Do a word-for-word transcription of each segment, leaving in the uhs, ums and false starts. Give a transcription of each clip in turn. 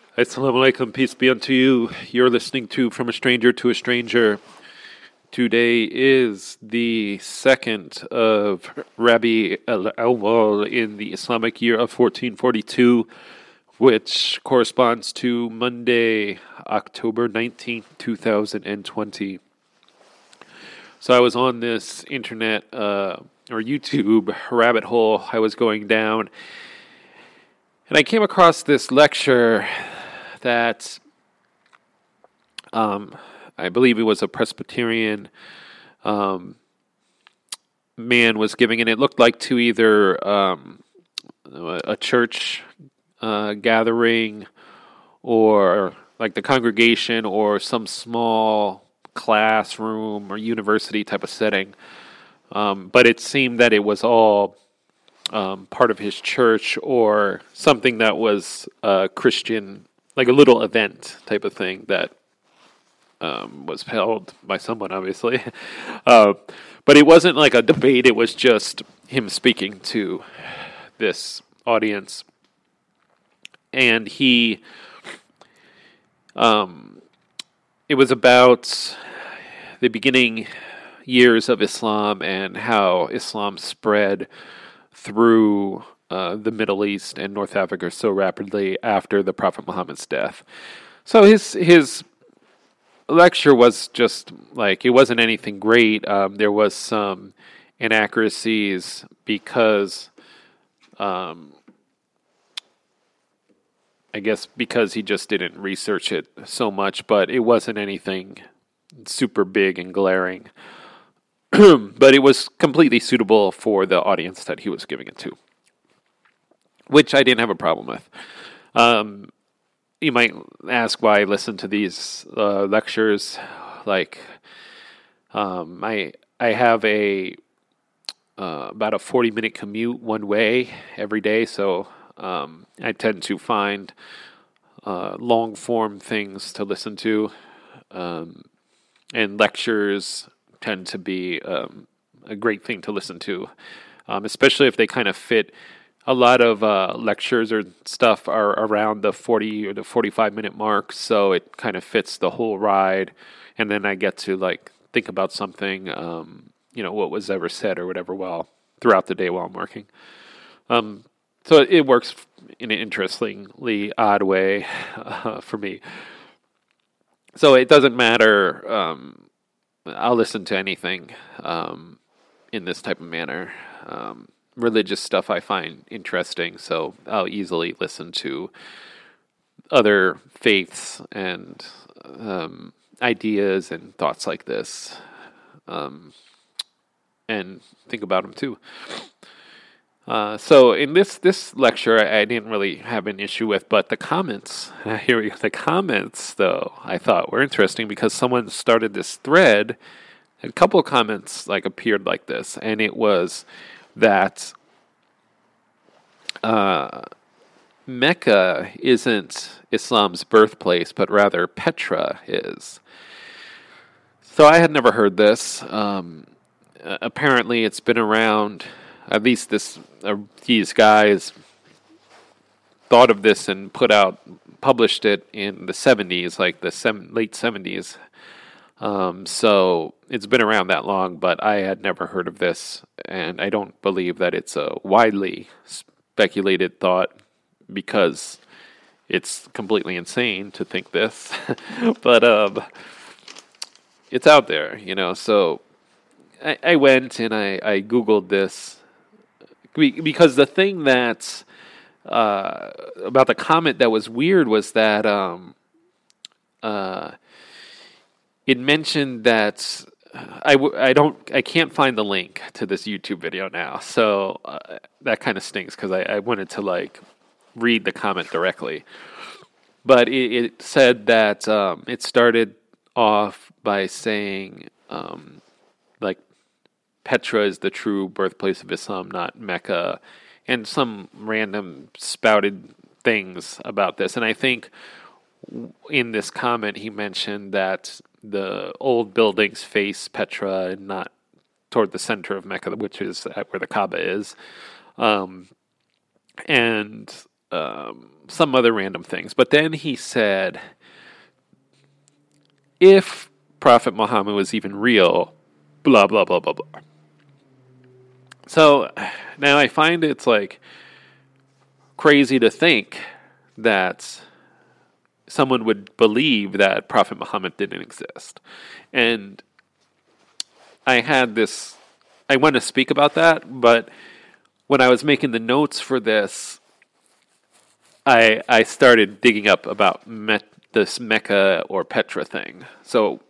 Assalamu alaikum, peace be unto you. You're listening to From a Stranger to a Stranger. Today is the second of Rabi al-Awwal in the Islamic year of fourteen forty-two, which corresponds to Monday, October nineteenth, two thousand twenty. So I was on this internet uh, or YouTube rabbit hole I was going down, and I came across this lecture that um, I believe it was a Presbyterian um, man was giving, and it looked like to either um, a church uh, gathering or like the congregation or some small classroom or university type of setting. Um, but it seemed that it was all um, part of his church or something that was uh, Christian, like a little event type of thing that um, was held by someone, obviously. uh, but it wasn't like a debate. It was just him speaking to this audience. And he, um, it was about the beginning years of Islam and how Islam spread through Uh, the Middle East and North Africa so rapidly after the Prophet Muhammad's death. So his his lecture was just like, it wasn't anything great. Um, there was some inaccuracies because, um, I guess because he just didn't research it so much, but it wasn't anything super big and glaring. But it was completely suitable for the audience that he was giving it to, which I didn't have a problem with. Um, you might ask why I listen to these uh, lectures. Like, um, I I have a uh, about a forty minute commute one way every day, so um, I tend to find uh, long form things to listen to, um, and lectures tend to be um, a great thing to listen to, um, especially if they kind of fit. A lot of uh, lectures or stuff are around the forty or the forty-five minute mark, so it kind of fits the whole ride. And then I get to like think about something, um, you know, what was ever said or whatever while throughout the day while I'm working. Um, so it works in an interestingly odd way uh, for me. So it doesn't matter. Um, I'll listen to anything um, in this type of manner. Um, Religious stuff I find interesting, so I'll easily listen to other faiths and um, ideas and thoughts like this, um, and think about them too. Uh, so in this this lecture, I, I didn't really have an issue with, but the comments, here we go, the comments, though, I thought were interesting because someone started this thread, and a couple of comments like appeared like this, and it was that uh, Mecca isn't Islam's birthplace, but rather Petra is. So I had never heard this. Um, uh, apparently, it's been around. At least this uh, these guys thought of this and put out, published it in the seventies, like the sem- late seventies. Um, so it's been around that long, but I had never heard of this, and I don't believe that it's a widely speculated thought because it's completely insane to think this. But um, it's out there, you know. So I, I went and I, I Googled this because the thing that's uh, about the comment that was weird was that um, uh, it mentioned that uh, I, w- I don't I can't find the link to this YouTube video now, so uh, that kind of stinks because I, I wanted to like read the comment directly, but it, it said that um, it started off by saying um, like Petra is the true birthplace of Islam, not Mecca, and some random spouted things about this, and I think in this comment he mentioned that the old buildings face Petra and not toward the center of Mecca, which is where the Kaaba is. Um, and um, some other random things. But then he said, if Prophet Muhammad was even real, blah, blah, blah, blah, blah. So now I find it's like crazy to think that someone would believe that Prophet Muhammad didn't exist. And I had this, I want to speak about that, but when I was making the notes for this, I I started digging up about Met, this Mecca or Petra thing. So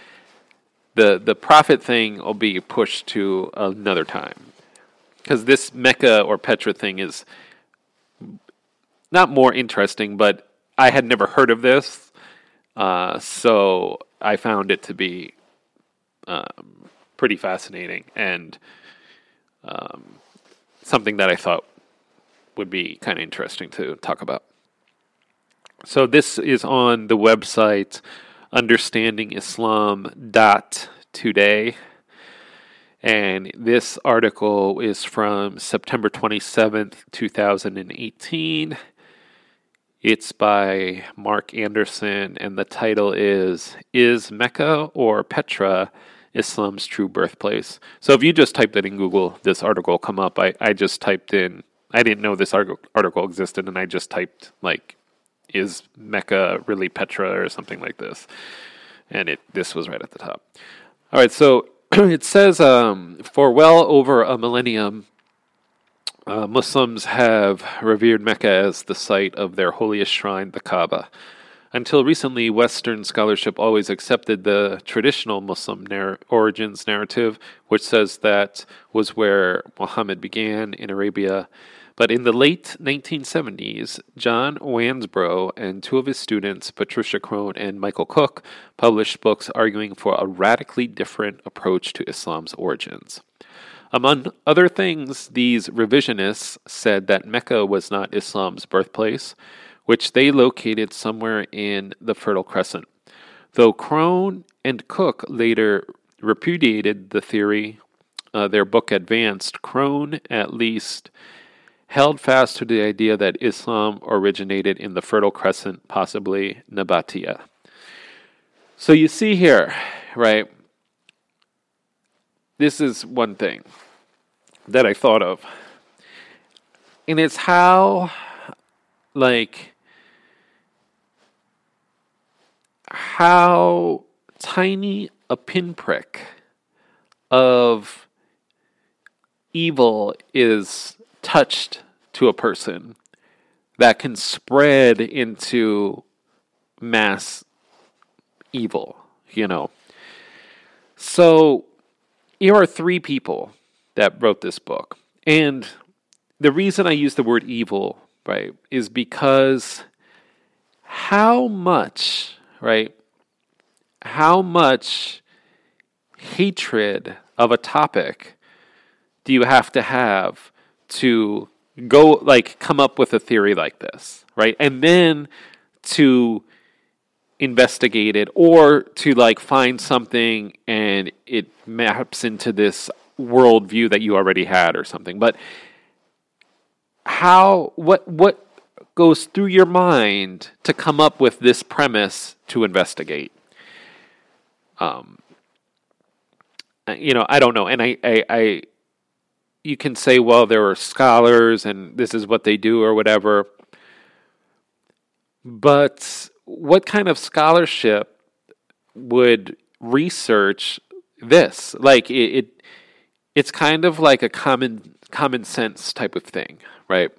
the the prophet thing will be pushed to another time. Because this Mecca or Petra thing is not more interesting, but I had never heard of this. Uh, so I found it to be um, pretty fascinating and um, something that I thought would be kind of interesting to talk about. So this is on the website understanding islam dot today. And this article is from September twenty-seventh, twenty eighteen. It's by Mark Anderson, and the title is, Is Mecca or Petra Islam's True Birthplace? So if you just typed it in Google, this article will come up. I, I just typed in, I didn't know this article existed, and I just typed, like, is Mecca really Petra or something like this? And it this was right at the top. All right, so it says, um, for well over a millennium, uh, Muslims have revered Mecca as the site of their holiest shrine, the Kaaba. Until recently, Western scholarship always accepted the traditional Muslim narr- origins narrative, which says that was where Muhammad began in Arabia. But in the late nineteen seventies, John Wansbrough and two of his students, Patricia Crone and Michael Cook, published books arguing for a radically different approach to Islam's origins. Among other things, these revisionists said that Mecca was not Islam's birthplace, which they located somewhere in the Fertile Crescent. Though Crone and Cook later repudiated the theory, uh, their book advanced, Crone at least held fast to the idea that Islam originated in the Fertile Crescent, possibly Nabatea. So you see here, right, this is one thing that I thought of. And it's how, like, how tiny a pinprick of evil is touched to a person that can spread into mass evil, you know. So here are three people that wrote this book. And the reason I use the word evil, right, is because how much, right, how much hatred of a topic do you have to have to go, like, come up with a theory like this, right? And then to investigate it, or to, like, find something and it maps into this worldview that you already had or something. But how, what, what goes through your mind to come up with this premise to investigate? Um, you know, I don't know. And I, I, I you can say, well, there are scholars and this is what they do or whatever. But what kind of scholarship would research this? Like, it, it it's kind of like a common common sense type of thing, right?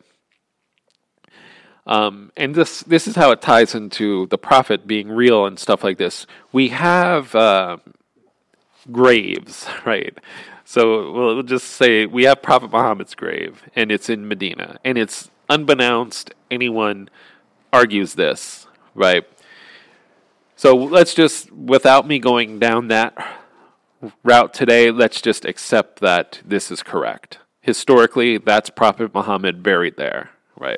Um, and this this is how it ties into the prophet being real and stuff like this. We have uh, graves, right? So we'll just say we have Prophet Muhammad's grave, and it's in Medina, and it's unbeknownst anyone argues this, right? So let's just, without me going down that route today, let's just accept that this is correct. Historically, that's Prophet Muhammad buried there, right?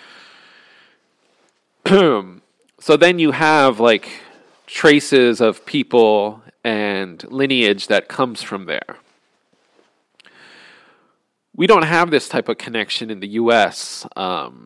So then you have, like, traces of people and lineage that comes from there. We don't have this type of connection in the U S. Um,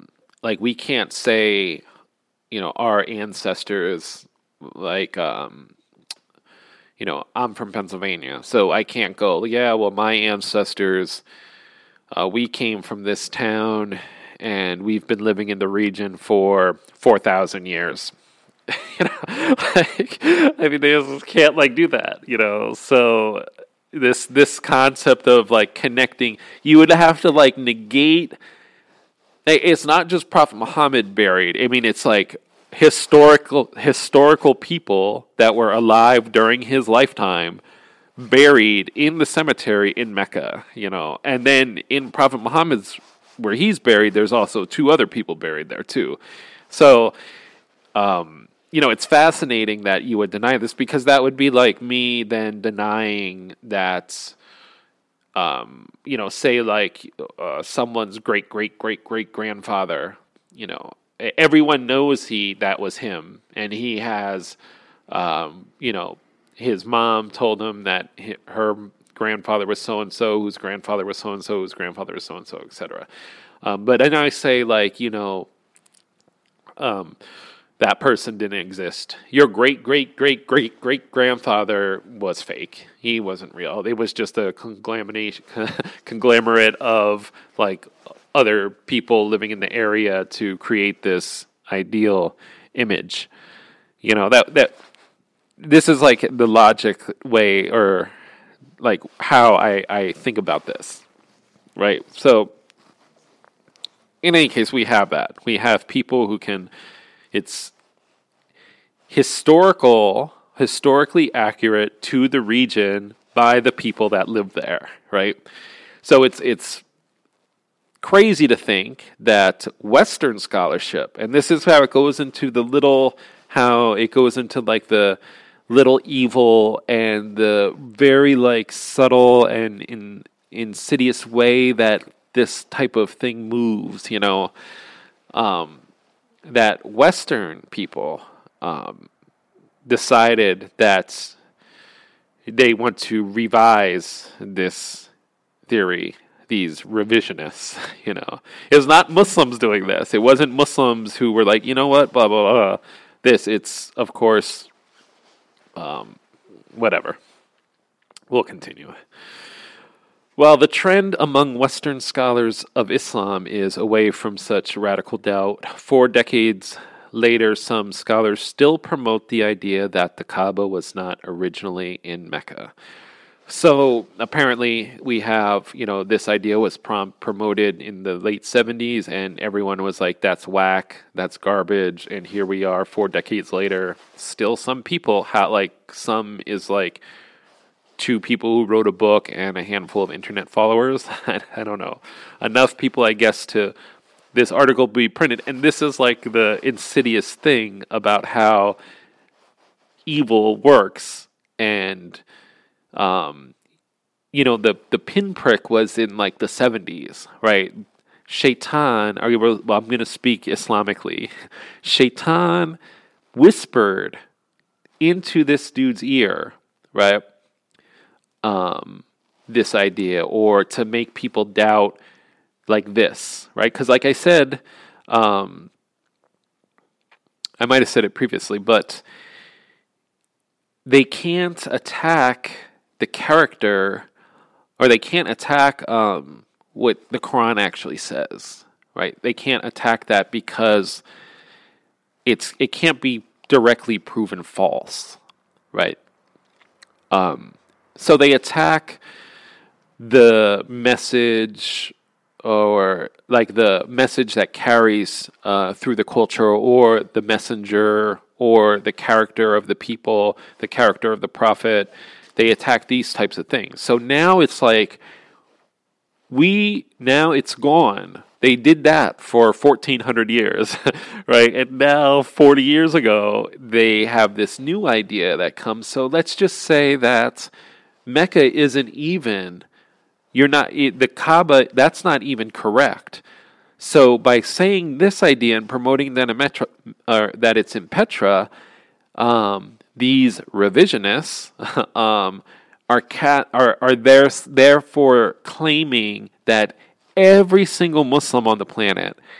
like we can't say, you know, our ancestors, like, um, you know, I'm from Pennsylvania, so I can't go, yeah, well, my ancestors, uh, we came from this town, and we've been living in the region for four thousand years. You know, like, I mean, they just can't, like, do that, you know, so this, this concept of, like, connecting, you would have to, like, negate, it's not just Prophet Muhammad buried, I mean, it's, like, historical historical people that were alive during his lifetime buried in the cemetery in Mecca, you know. And then in Prophet Muhammad's, where he's buried, there's also two other people buried there too. So, um, you know, it's fascinating that you would deny this, because that would be like me then denying that, um, you know, say like uh, someone's great, great, great, great grandfather, you know, everyone knows he that was him, and he has, um, you know, his mom told him that he, her grandfather was so and so, whose grandfather was so and so, whose grandfather was so and so, et cetera. Um, but then I say, like, you know, um, that person didn't exist. Your great great great great great grandfather was fake. He wasn't real. It was just a conglomeration conglomerate of like other people living in the area to create this ideal image. You know, that that this is like the logic way, or like how I, I think about this. Right? So in any case, we have that. We have people who can, it's historical, historically accurate to the region by the people that live there, right? So it's it's crazy to think that Western scholarship, and this is how it goes into the little, how it goes into like the little evil and the very like subtle and in, insidious way that this type of thing moves, you know, um, that Western people um, decided that they want to revise this theory, these revisionists, you know. It was not Muslims doing this. It wasn't Muslims who were like, you know what, blah, blah, blah. This, it's, of course, um, whatever. We'll continue. While the trend among Western scholars of Islam is away from such radical doubt, four decades later, some scholars still promote the idea that the Kaaba was not originally in Mecca. So apparently we have, you know, this idea was prom- promoted in the late seventies, and everyone was like, that's whack, that's garbage, and here we are four decades later, still some people, ha- like some is like two people who wrote a book and a handful of internet followers. I don't know. Enough people, I guess, to this article be printed. And this is like the insidious thing about how evil works. And, um, you know, the, the pinprick was in like the seventies, right? Shaitan, well, I'm going to speak Islamically. Shaitan whispered into this dude's ear, right? Um, this idea, or to make people doubt like this, right? Because like I said, um, I might have said it previously, but they can't attack the character, or they can't attack um, what the Quran actually says, right? They can't attack that because it's it can't be directly proven false, right? Um, so they attack the message, or like the message that carries uh, through the culture, or the messenger, or the character of the people, the character of the prophet. They attack these types of things. So now it's like, we, now it's gone. They did that for fourteen hundred years, right? And now, forty years ago, they have this new idea that comes. So let's just say that Mecca isn't even, you're not, the Kaaba, that's not even correct. So by saying this idea and promoting that, in Metra, uh, that it's in Petra, um, these revisionists um, are, cat, are, are there, therefore claiming that every single Muslim on the planet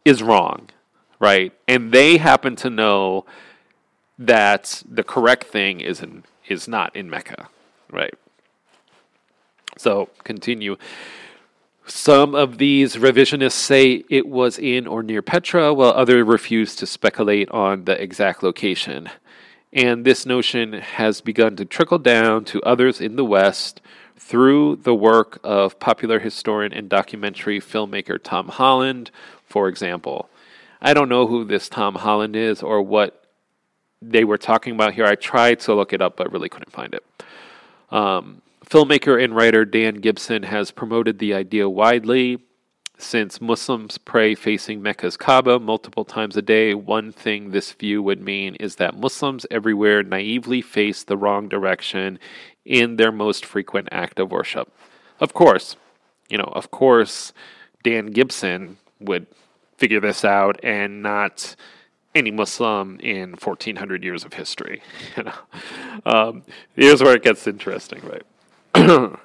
is wrong, right? And they happen to know that the correct thing is in, is not in Mecca, right? So continue. Some of these revisionists say it was in or near Petra, while others refuse to speculate on the exact location. And this notion has begun to trickle down to others in the West through the work of popular historian and documentary filmmaker Tom Holland, for example. I don't know who this Tom Holland is or what they were talking about here. I tried to look it up, but really couldn't find it. Um, filmmaker and writer Dan Gibson has promoted the idea widely. Since Muslims pray facing Mecca's Kaaba multiple times a day, one thing this view would mean is that Muslims everywhere naively face the wrong direction in their most frequent act of worship. Of course, you know, of course, Dan Gibson would figure this out and not any Muslim in fourteen hundred years of history. You know, um, here's where it gets interesting, right?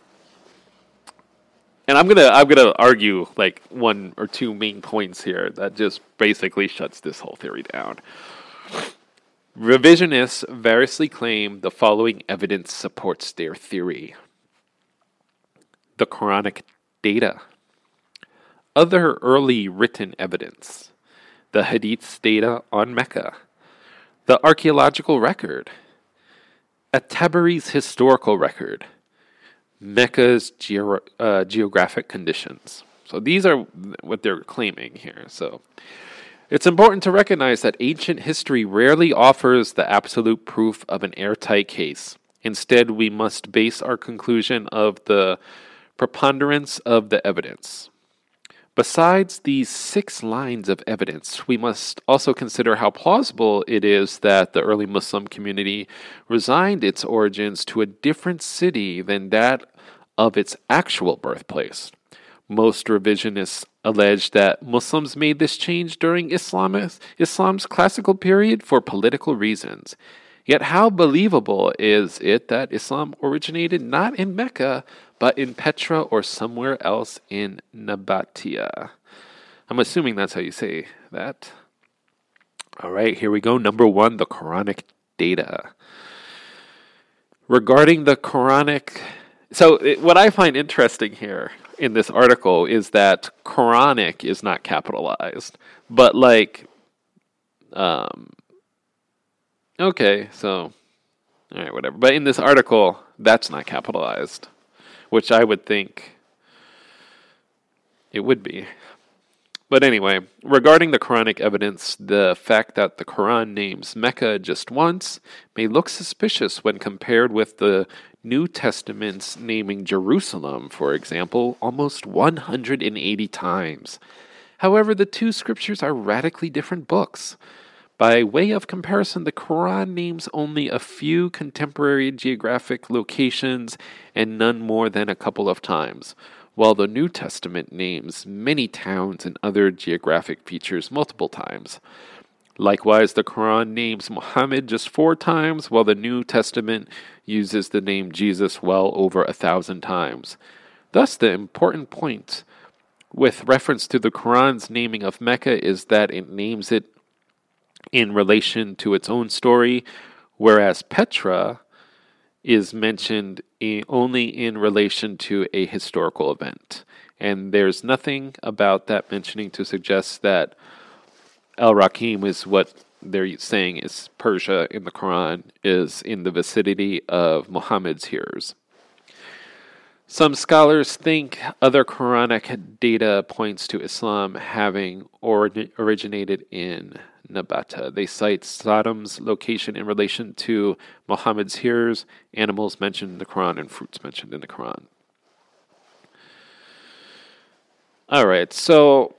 And I'm gonna I'm gonna argue like one or two main points here that just basically shuts this whole theory down. Revisionists variously claim the following evidence supports their theory: the Quranic data, other early written evidence, the Hadith's data on Mecca, the archaeological record, at-Tabari's historical record, Mecca's geo- uh, geographic conditions. So these are what they're claiming here. So it's important to recognize that ancient history rarely offers the absolute proof of an airtight case. Instead, we must base our conclusion of the preponderance of the evidence. Besides these six lines of evidence, we must also consider how plausible it is that the early Muslim community resigned its origins to a different city than that of its actual birthplace. Most revisionists allege that Muslims made this change during Islam's, Islam's classical period for political reasons. Yet how believable is it that Islam originated not in Mecca, but in Petra or somewhere else in Nabatea? I'm assuming that's how you say that. All right, here we go. Number one, the Quranic data. Regarding the Quranic... So it, what I find interesting here in this article is that Quranic is not capitalized. But like... um. Okay, so... All right, whatever. But in this article, that's not capitalized, which I would think it would be. But anyway, regarding the Quranic evidence, the fact that the Quran names Mecca just once may look suspicious when compared with the New Testament's naming Jerusalem, for example, almost one hundred eighty times. However, the two scriptures are radically different books. By way of comparison, the Quran names only a few contemporary geographic locations and none more than a couple of times, while the New Testament names many towns and other geographic features multiple times. Likewise, the Quran names Muhammad just four times, while the New Testament uses the name Jesus well over a thousand times. Thus, the important point with reference to the Quran's naming of Mecca is that it names it in relation to its own story, whereas Petra is mentioned in, only in relation to a historical event. And there's nothing about that mentioning to suggest that Al-Rakim is what they're saying is Persia in the Quran, is in the vicinity of Muhammad's hearers. Some scholars think other Quranic data points to Islam having or- originated in Nabata. They cite Saddam's location in relation to Muhammad's hearers, animals mentioned in the Quran, and fruits mentioned in the Quran. All right, so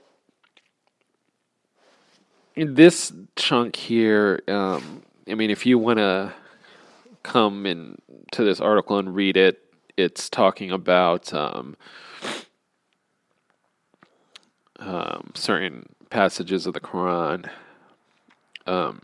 in this chunk here, um, I mean, if you want to come in to this article and read it, it's talking about um, um, certain passages of the Quran. Um,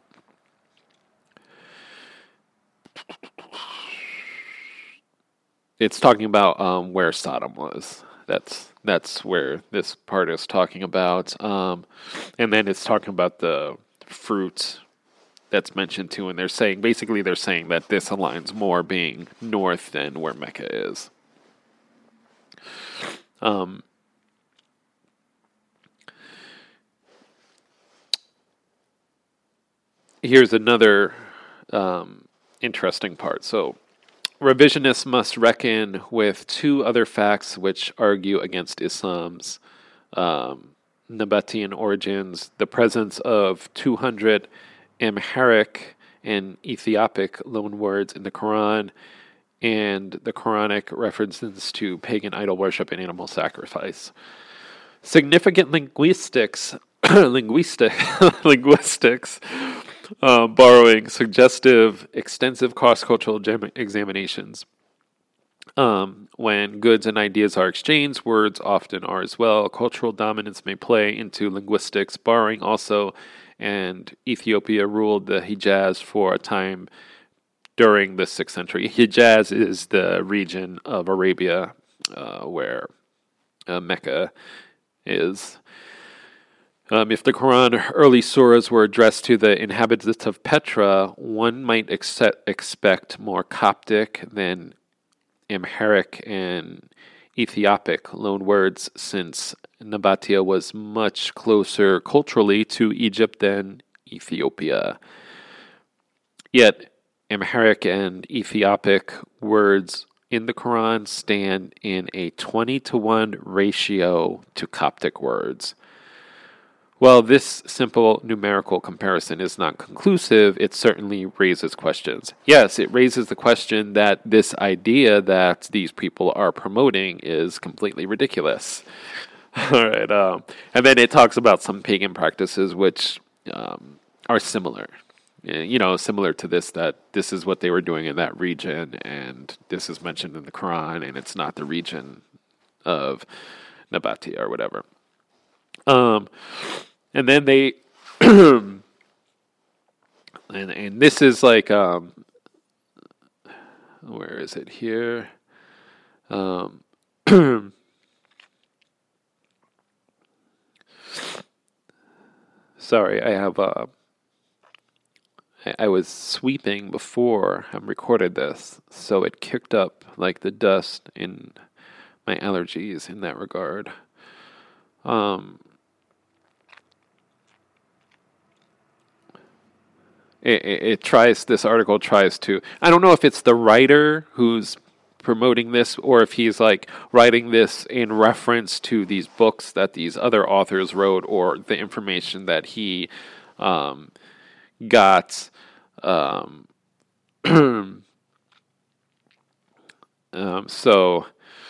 it's talking about um, where Sodom was. That's that's where this part is talking about. Um, and then it's talking about the fruit that's mentioned too, and they're saying, basically they're saying that this aligns more being north than where Mecca is. Um, here's another um, interesting part. So, revisionists must reckon with two other facts which argue against Islam's um, Nabatean origins: the presence of two hundred Amharic and Ethiopic loanwords in the Quran, and the Quranic references to pagan idol worship and animal sacrifice. Significant linguistics, linguistic, linguistics, uh, borrowing suggestive, extensive cross-cultural gem- examinations. Um, when goods and ideas are exchanged, words often are as well. Cultural dominance may play into linguistics, borrowing also, and Ethiopia ruled the Hijaz for a time during the sixth century. Hijaz is the region of Arabia uh, where uh, Mecca is. Um, if the Quran early surahs were addressed to the inhabitants of Petra, one might ex- expect more Coptic than Amharic and Ethiopic loanwords, since Nabatea was much closer culturally to Egypt than Ethiopia. Yet, Amharic and Ethiopic words in the Quran stand in a twenty to one ratio to Coptic words. While this simple numerical comparison is not conclusive, it certainly raises questions. Yes, it raises the question that this idea that these people are promoting is completely ridiculous. All right, um, and then it talks about some pagan practices which um, are similar. You know, similar to this, that this is what they were doing in that region, and this is mentioned in the Quran, and it's not the region of Nabatea or whatever. Um, and then they, and and this is like, um, where is it here? Um, sorry, I have uh, I, I was sweeping before I recorded this, so it kicked up like the dust in my allergies in that regard. Um. It, it, it tries, this article tries to, I don't know if it's the writer who's promoting this or if he's like writing this in reference to these books that these other authors wrote or the information that he um, got. Um, um, so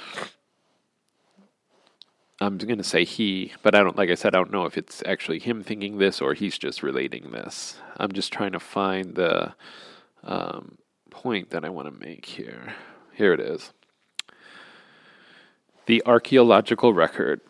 I'm going to say he, but I don't, like I said, I don't know if it's actually him thinking this or he's just relating this. I'm just trying to find the um, point that I want to make here. Here it is. The archaeological record.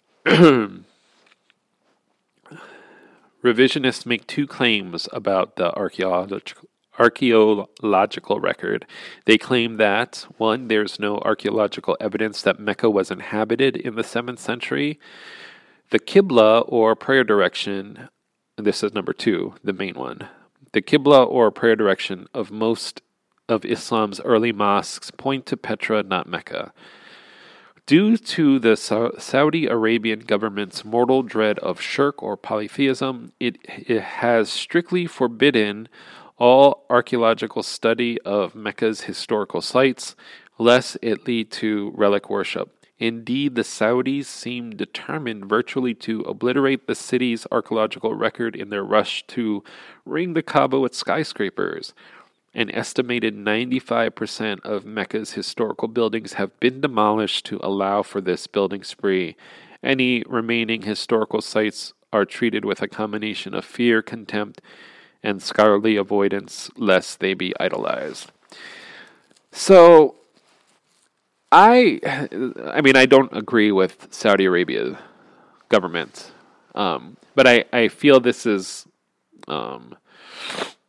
Revisionists make two claims about the archaeological archaeological record. They claim that, one, there's no archaeological evidence that Mecca was inhabited in the seventh century. The Qibla, or prayer direction, and this is number two, the main one. The Qibla, or prayer direction, of most of Islam's early mosques point to Petra, not Mecca. Due to the Saudi Arabian government's mortal dread of shirk or polytheism, it, it has strictly forbidden all archaeological study of Mecca's historical sites, lest it lead to relic worship. Indeed, the Saudis seem determined virtually to obliterate the city's archaeological record in their rush to ring the Kaaba with skyscrapers. An estimated ninety-five percent of Mecca's historical buildings have been demolished to allow for this building spree. Any remaining historical sites are treated with a combination of fear, contempt, and scholarly avoidance, lest they be idolized. So, I, I mean, I don't agree with Saudi Arabia government, um, but I, I feel this is um,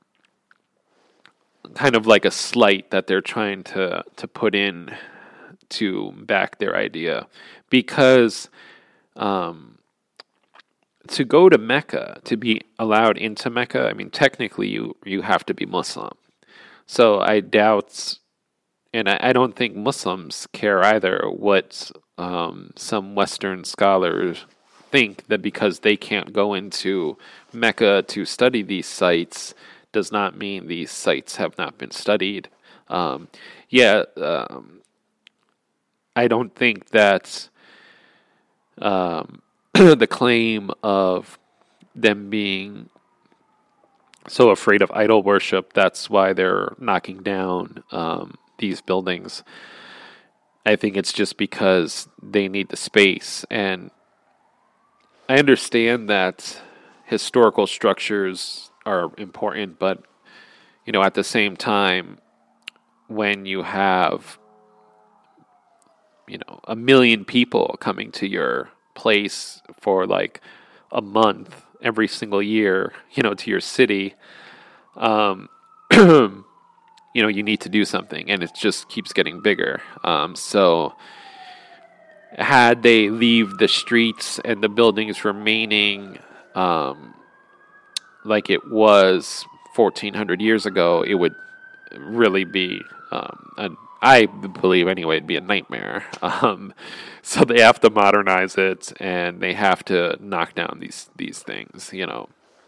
kind of like a slight that they're trying to, to put in to back their idea, because um, to go to Mecca, to be allowed into Mecca, I mean, technically you, you have to be Muslim. So I doubt, and I, I don't think Muslims care either what um, some Western scholars think, that because they can't go into Mecca to study these sites does not mean these sites have not been studied. Um, yeah, um, I don't think that um, the claim of them being so afraid of idol worship, that's why they're knocking down um, these buildings. I think it's just because they need the space. And I understand that historical structures are important, but, you know, at the same time, when you have, you know, a million people coming to your place for like a month every single year, you know, to your city, um, you know, you need to do something, and it just keeps getting bigger. Um, so had they leave the streets and the buildings remaining um, like it was fourteen hundred years ago, it would really be, um, an, I believe anyway, it'd be a nightmare. Um, so they have to modernize it, and they have to knock down these these things, you know.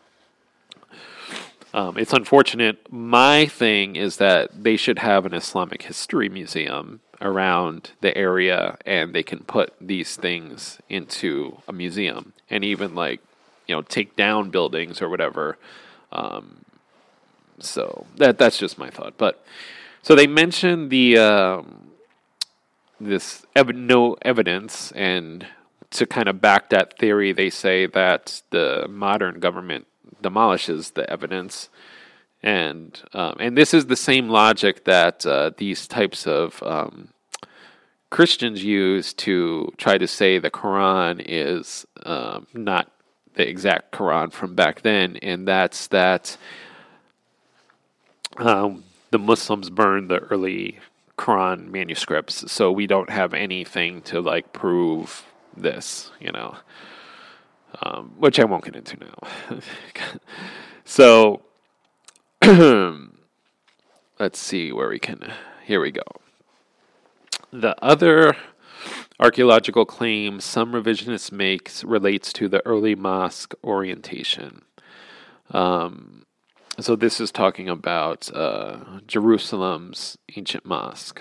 Um, it's unfortunate. My thing is that they should have an Islamic history museum around the area, and they can put these things into a museum, and even like, you know, take down buildings or whatever. Um, so that that's just my thought. But so they mentioned the um, this ev- no evidence, and to kind of back that theory, they say that the modern government demolishes the evidence, and um, and this is the same logic that uh, these types of um, Christians use to try to say the Quran is um, not the exact Quran from back then, and that's that um, the Muslims burned the early Quran manuscripts, so we don't have anything to like prove this, you know. Um, which I won't get into now. So, let's see where we can. Here we go. The other archaeological claim some revisionists make relates to the early mosque orientation. Um, so this is talking about uh, Jerusalem's ancient mosque.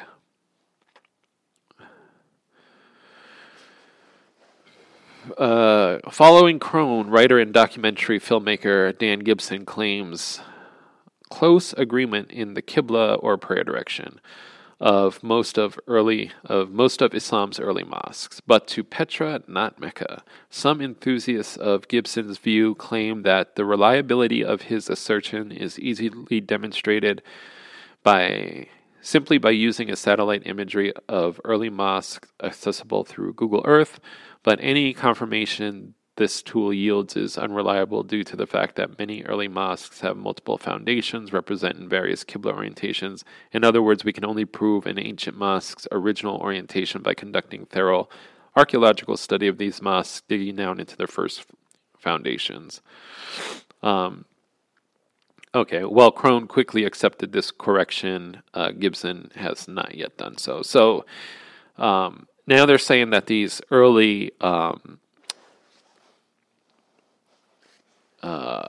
Uh, following Crone, writer and documentary filmmaker Dan Gibson claims close agreement in the Qibla or prayer direction of most of early of most of Islam's early mosques, but to Petra, not Mecca. Some enthusiasts of Gibson's view claim that the reliability of his assertion is easily demonstrated by simply by using a satellite imagery of early mosques accessible through Google Earth, but any confirmation this tool yields is unreliable due to the fact that many early mosques have multiple foundations representing various Qibla orientations. In other words, we can only prove an ancient mosque's original orientation by conducting thorough archaeological study of these mosques, digging down into their first foundations. Um, okay, well, Crone quickly accepted this correction. Uh, Gibson has not yet done so. So um, now they're saying that these early um, uh,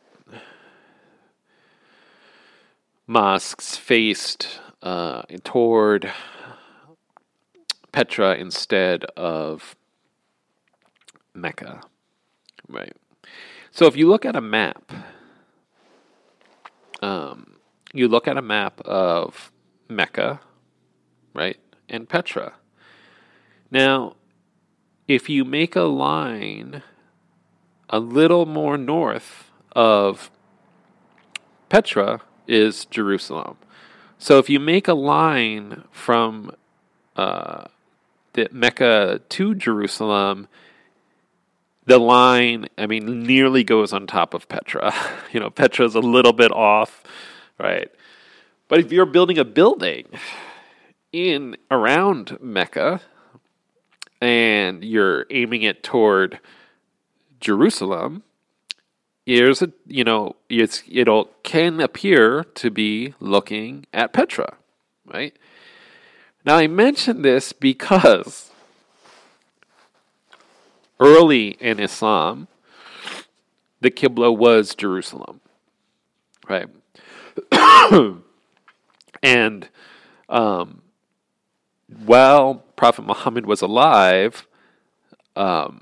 mosques faced uh, toward Petra instead of Mecca. Right. So if you look at a map, um, you look at a map of Mecca, right, and Petra. Now, if you make a line a little more north of Petra is Jerusalem. So if you make a line from uh, the Mecca to Jerusalem, the line, I mean, nearly goes on top of Petra. You know, Petra's a little bit off, right? But if you're building a building, in around Mecca and you're aiming it toward Jerusalem, here's a, you know, it's it'll can appear to be looking at Petra, right? Now I mention this because early in Islam, the Qibla was Jerusalem, right? And um, while Prophet Muhammad was alive, um,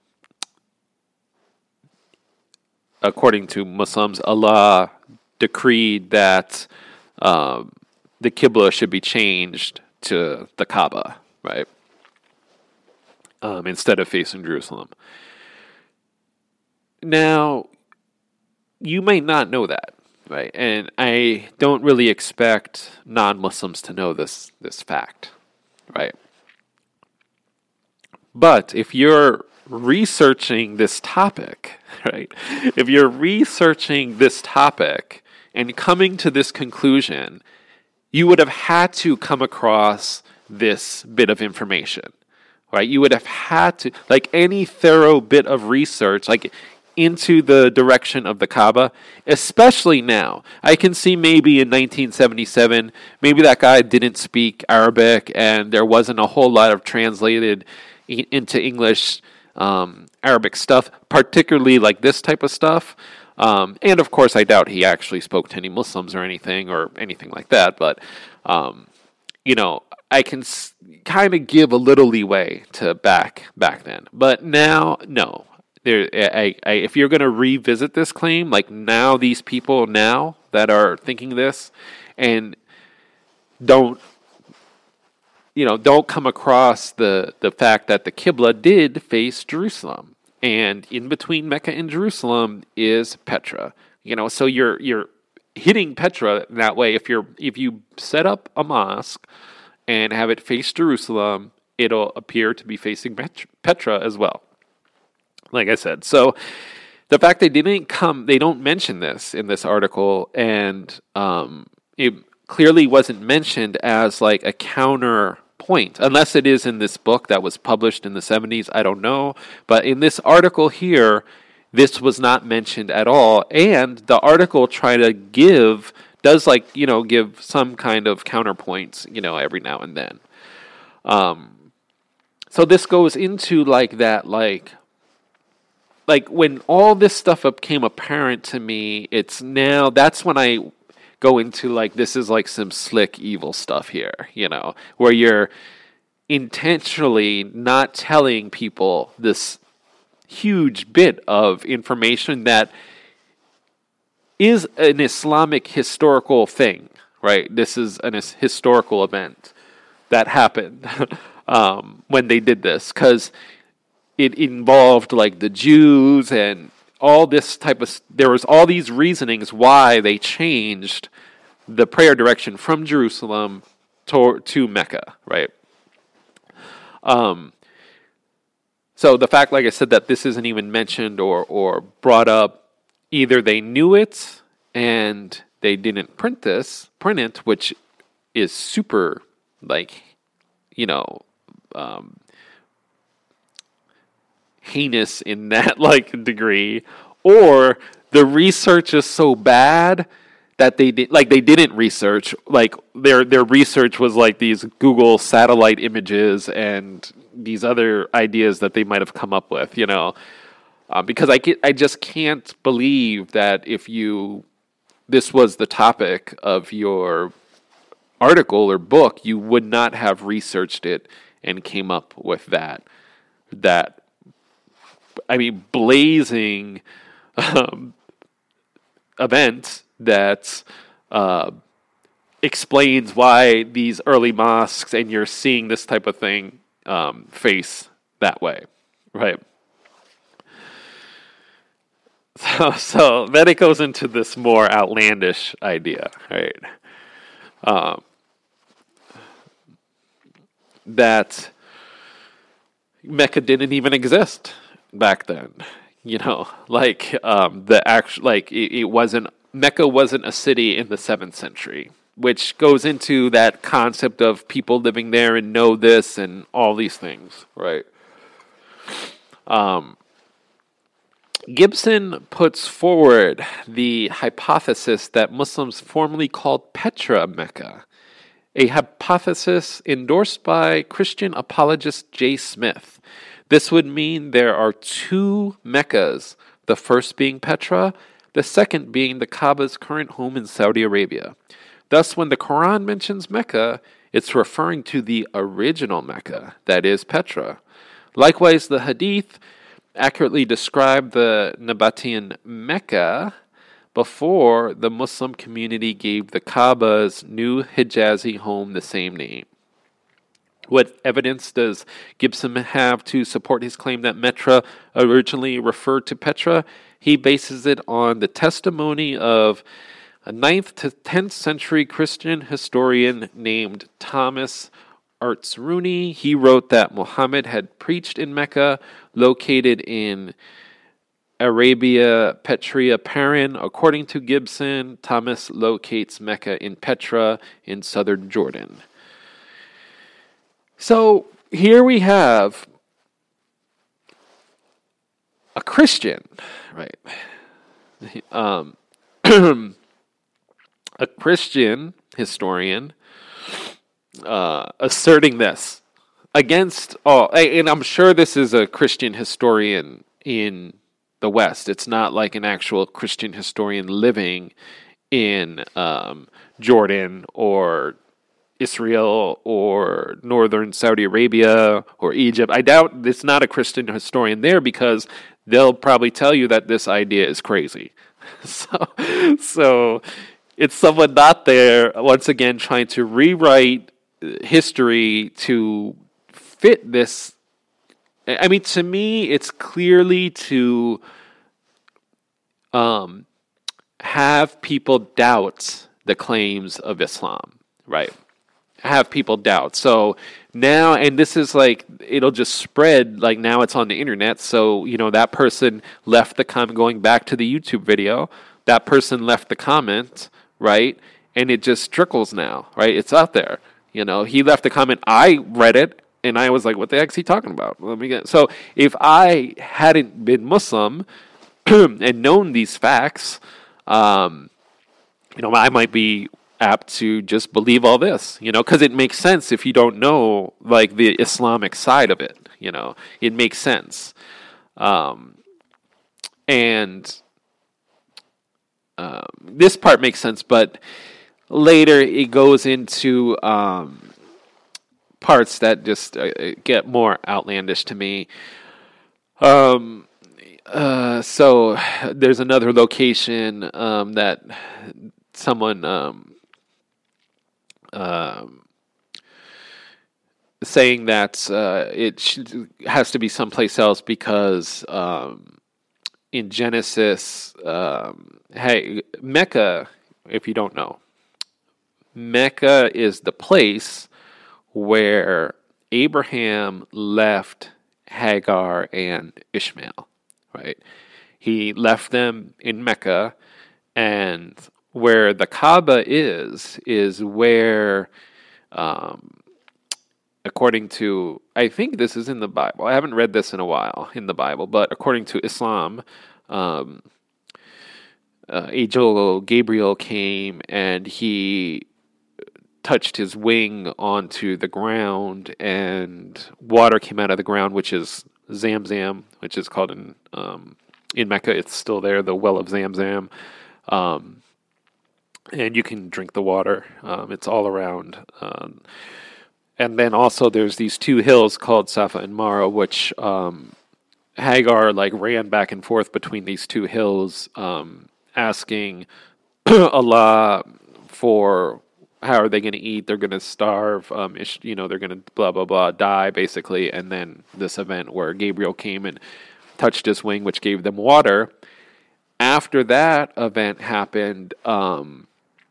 according to Muslims, Allah decreed that um, the Qibla should be changed to the Kaaba, right? Um, instead of facing Jerusalem. Now, you may not know that, right? And I don't really expect non-Muslims to know this this fact, right? But if you're researching this topic, right? If you're researching this topic and coming to this conclusion, you would have had to come across this bit of information, right? You would have had to, like any thorough bit of research, like into the direction of the Kaaba, especially now. I can see maybe in nineteen seventy-seven, maybe that guy didn't speak Arabic and there wasn't a whole lot of translated i- into English um, Arabic stuff, particularly like this type of stuff. Um, and of course, I doubt he actually spoke to any Muslims or anything or anything like that. But, um, you know, I can s- kind of give a little leeway to back back then. But now, no. There, I, I, if you're going to revisit this claim, like now these people now that are thinking this and don't, you know, don't come across the, the fact that the Qibla did face Jerusalem. And in between Mecca and Jerusalem is Petra. You know, so you're you're hitting Petra that way. If you're if you set up a mosque and have it face Jerusalem, it'll appear to be facing Petra as well. Like I said, so the fact they didn't come, they don't mention this in this article, and um, it clearly wasn't mentioned as like a counterpoint, unless it is in this book that was published in the seventies. I don't know, but in this article here, this was not mentioned at all, and the article try to give does like you know give some kind of counterpoints, you know, every now and then. Um, so this goes into like that like. Like, when all this stuff became apparent to me, it's now, that's when I go into, like, this is, like, some slick, evil stuff here, you know, where you're intentionally not telling people this huge bit of information that is an Islamic historical thing, right? This is an historical event that happened um, when they did this, because it involved like the Jews and all this type of, there was all these reasonings why they changed the prayer direction from Jerusalem to, to Mecca, right? Um, so the fact, like I said, that this isn't even mentioned or, or brought up, either they knew it and they didn't print this, print it, which is super like, you know, um, heinous in that like degree, or the research is so bad that they did like they didn't research, like their their research was like these Google satellite images and these other ideas that they might have come up with, you know, uh, because I get, I just can't believe that if you this was the topic of your article or book, you would not have researched it and came up with that that I mean, blazing um, event that uh, explains why these early mosques and you're seeing this type of thing um, face that way, right? So, so then it goes into this more outlandish idea, right? Um, that Mecca didn't even exist back then, you know, like um, the actual, like it, it wasn't, Mecca wasn't a city in the seventh century, which goes into that concept of people living there and know this and all these things, right? Um, Gibson puts forward the hypothesis that Muslims formerly called Petra Mecca, a hypothesis endorsed by Christian apologist J. Smith. This would mean there are two Meccas, the first being Petra, the second being the Kaaba's current home in Saudi Arabia. Thus, when the Quran mentions Mecca, it's referring to the original Mecca, that is Petra. Likewise, the Hadith accurately describe the Nabatean Mecca before the Muslim community gave the Kaaba's new Hijazi home the same name. What evidence does Gibson have to support his claim that Metra originally referred to Petra? He bases it on the testimony of a ninth to tenth century Christian historian named Thomas Artsruni. He wrote that Muhammad had preached in Mecca, located in Arabia Petria Paran. According to Gibson, Thomas locates Mecca in Petra in southern Jordan. So here we have a Christian, right? Um, a Christian historian uh, asserting this against all, and I'm sure this is a Christian historian in the West. It's not like an actual Christian historian living in um, Jordan or Israel or northern Saudi Arabia or Egypt. I doubt it's not a Christian historian there because they'll probably tell you that this idea is crazy. So, so it's someone not there, once again, trying to rewrite history to fit this. I mean, to me, it's clearly to um, have people doubt the claims of Islam, right? Have people doubt. So now, and this is like, it'll just spread, like now it's on the internet. So, you know, that person left the comment, going back to the YouTube video, that person left the comment, right? And it just trickles now, right? It's out there. You know, he left the comment, I read it, and I was like, what the heck is he talking about? Let me get, so if I hadn't been Muslim and known these facts, um, you know, I might be apt to just believe all this, you know, because it makes sense if you don't know, like, the Islamic side of it, you know, it makes sense. Um, and um, this part makes sense, but later it goes into um, parts that just uh, get more outlandish to me. Um, uh, so there's another location um, that someone um, Um, saying that uh, it should, has to be someplace else because um, in Genesis, um, hey, Mecca, if you don't know, Mecca is the place where Abraham left Hagar and Ishmael, right? He left them in Mecca, and where the Kaaba is, is where, um, according to, I think this is in the Bible. I haven't read this in a while in the Bible, but according to Islam, um, uh, Angel Gabriel came and he touched his wing onto the ground, and water came out of the ground, which is Zamzam, which is called in um, in Mecca. It's still there, the well of Zamzam. Um, And you can drink the water. Um, it's all around. Um, and then also there's these two hills called Safa and Marwa, which um, Hagar like ran back and forth between these two hills, um, asking Allah for how are they going to eat? They're going to starve. Um, you know, they're going to blah blah blah die basically. And then this event where Gabriel came and touched his wing, which gave them water. After that event happened, um,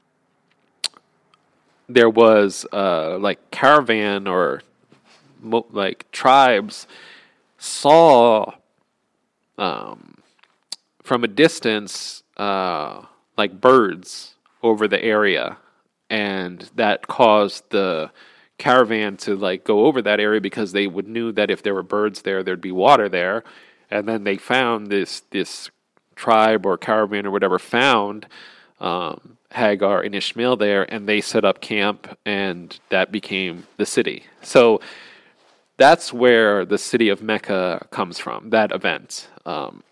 there was uh, like caravan or mo- like tribes saw um, from a distance uh, like birds over the area, and that caused the caravan to like go over that area because they would knew that if there were birds there, there'd be water there. And then they found this this tribe or caravan or whatever found um, Hagar and Ishmael there, and they set up camp, and that became the city. So that's where the city of Mecca comes from, that event. Um,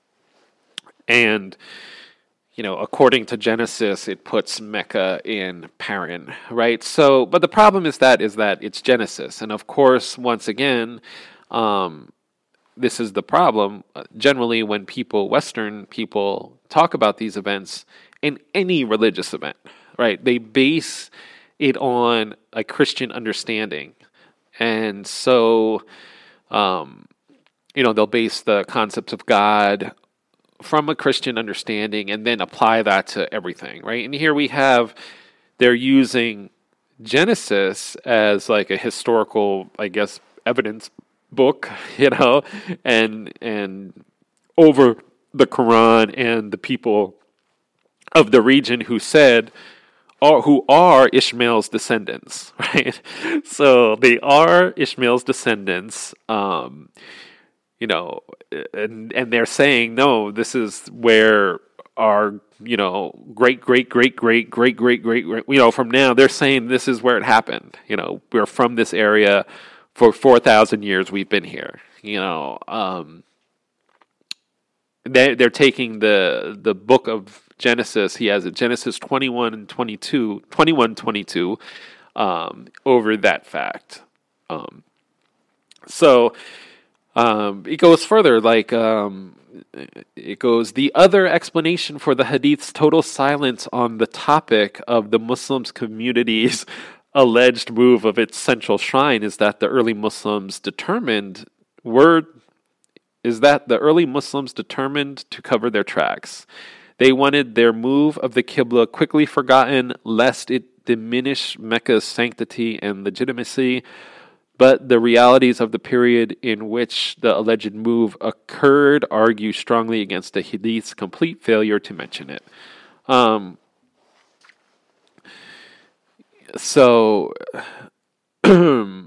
and, you know, according to Genesis, it puts Mecca in Paran, right? So, but the problem is that, is that it's Genesis. And of course, once again, um, this is the problem. Generally, when people, Western people, talk about these events in any religious event, right, they base it on a Christian understanding. And so, um, you know, they'll base the concepts of God from a Christian understanding and then apply that to everything, right? And here we have, they're using Genesis as like a historical, I guess, evidence book, you know, and and over the Quran and the people of the region who said, or who are Ishmael's descendants, right? So they are Ishmael's descendants, um, you know, and and they're saying, no, this is where our, you know, great, great, great, great, great, great, great, you know, from now, they're saying this is where it happened. You know, we're from this area for four thousand years. We've been here, you know. Um, they, they're taking the the book of Genesis. He has it, Genesis twenty-one and twenty-two, twenty-one, twenty-two, um, over that fact. Um, so um, it goes further, like, um, it goes, the other explanation for the hadith's total silence on the topic of the Muslims community's alleged move of its central shrine is that the early Muslims determined were is that the early Muslims determined to cover their tracks. They wanted their move of the Qibla quickly forgotten, lest it diminish Mecca's sanctity and legitimacy. But the realities of the period in which the alleged move occurred argue strongly against the hadith's complete failure to mention it. Um, so, I,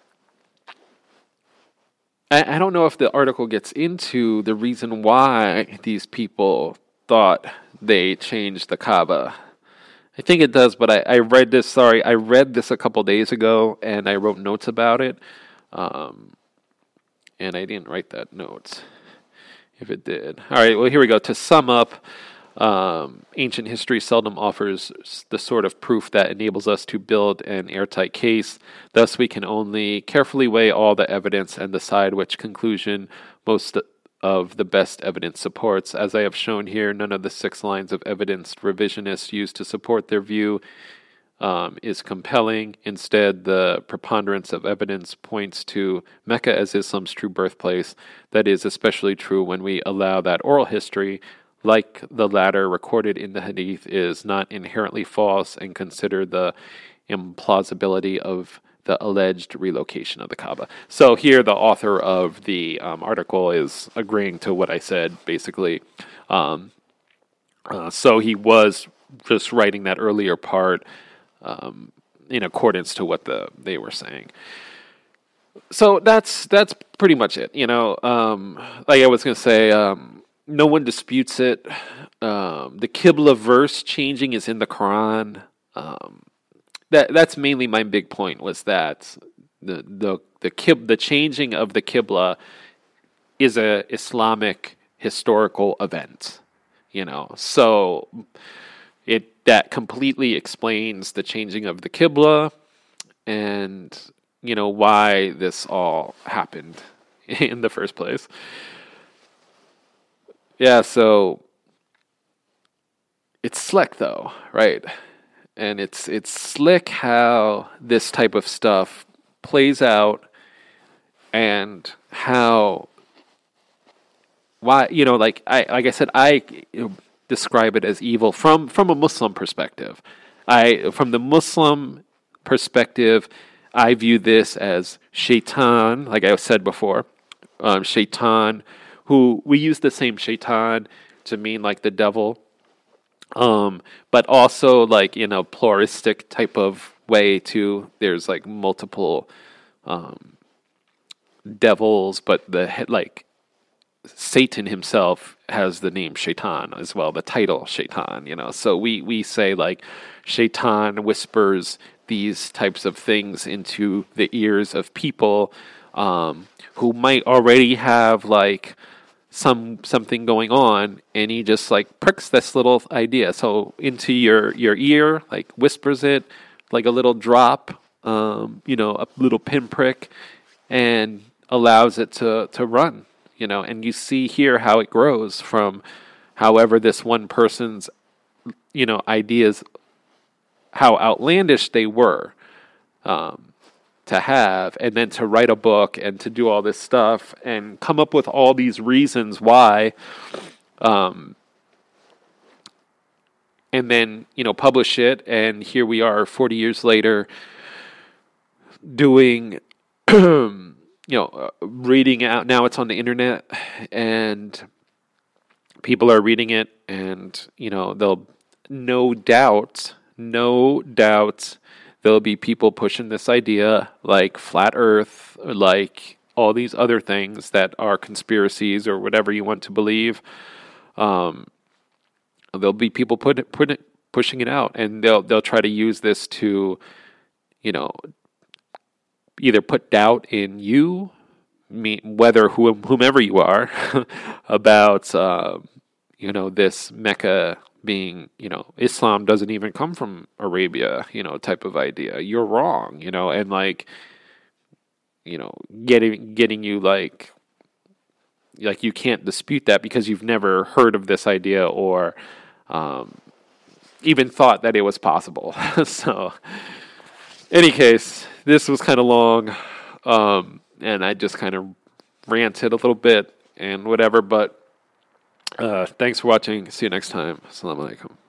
I don't know if the article gets into the reason why these people thought they changed the Kaaba. I think it does, but I, I read this, sorry, I read this a couple days ago, and I wrote notes about it, um, and I didn't write that note, if it did. All right, well, here we go. To sum up, um, ancient history seldom offers the sort of proof that enables us to build an airtight case. Thus, we can only carefully weigh all the evidence and decide which conclusion most of the best evidence supports. As I have shown here, none of the six lines of evidence revisionists use to support their view um, is compelling. Instead, the preponderance of evidence points to Mecca as Islam's true birthplace. That is especially true when we allow that oral history, like the latter recorded in the Hadith, is not inherently false and consider the implausibility of the alleged relocation of the Kaaba. So here the author of the um, article is agreeing to what I said, basically. Um, uh, so he was just writing that earlier part um, in accordance to what the they were saying. So that's that's pretty much it. You know, um, like I was going to say, um, no one disputes it. Um, the Qibla verse changing is in the Quran. Um, That that's mainly my big point, was that the the the kib, the changing of the Qibla is a Islamic historical event, you know. So it that completely explains the changing of the Qibla and, you know, why this all happened in the first place. Yeah, so it's slick though, right? And it's it's slick how this type of stuff plays out, and how why you know like I like I said I you know, describe it as evil from from a Muslim perspective. I from the Muslim perspective, I view this as shaitan, like I said before, um, shaitan. Who we use the same shaitan to mean like the devil. Um, but also like in a pluralistic type of way too. There's like multiple um, devils, but the he- like Satan himself has the name Shaitan as well, the title Shaitan, you know. So we, we say like Shaitan whispers these types of things into the ears of people um, who might already have like some something going on, and he just like pricks this little idea so into your your ear, like whispers it like a little drop, um, you know, a little pinprick, and allows it to to run, you know. And you see here how it grows from however this one person's, you know, ideas, how outlandish they were um, to have, and then to write a book and to do all this stuff and come up with all these reasons why, um, and then, you know, publish it. And here we are forty years later doing, you know, uh, reading out. Now it's on the internet and people are reading it, and, you know, they'll no doubt, no doubt there'll be people pushing this idea like flat earth, like all these other things that are conspiracies or whatever you want to believe. Um, there'll be people put it, put it, pushing it out, and they'll they'll try to use this to, you know, either put doubt in you, me, whether whom, whomever you are, about uh, you know, this Mecca being, you know, Islam doesn't even come from Arabia, you know, type of idea. You're wrong, you know, and like, you know, getting getting you like like you can't dispute that because you've never heard of this idea or um, even thought that it was possible. So, any case, this was kind of long, um, and I just kind of ranted a little bit and whatever, but uh, thanks for watching. See you next time. Assalamu alaikum.